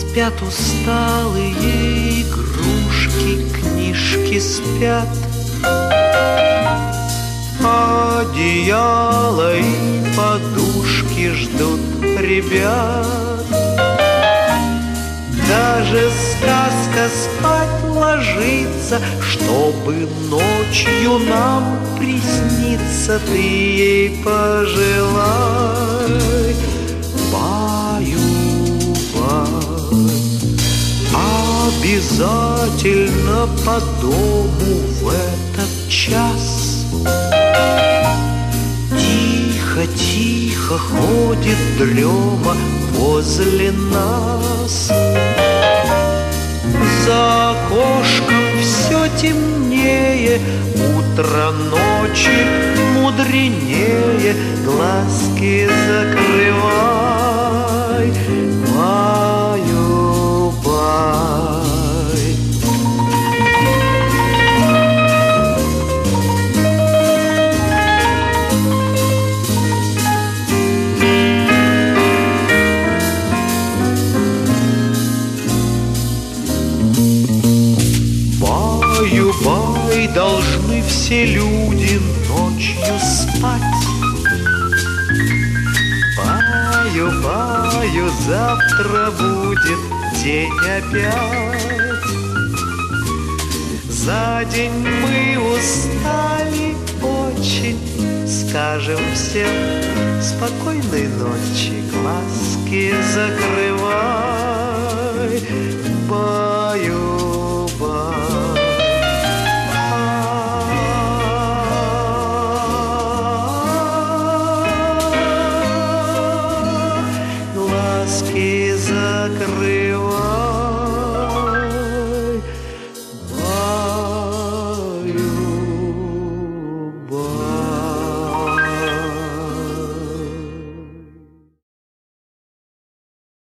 Спят усталые игрушки, книжки спят, одеяло и подушки ждут ребят. Даже сказка спать ложится, чтобы ночью нам присниться. Ты ей пожелай, баю-бай. Обязательно по дому в этот час тихо-тихо ходит дрема возле нас. За окошком все темнее, утро ночи мудренее. Глазки закрывай, баю-бай. Баю-бай, должны все люди ночью спать. Баю-баю, завтра будет день опять. За день мы устали очень, скажем всем спокойной ночи. Глазки закрывай, баю-бай. Глазки закрывай.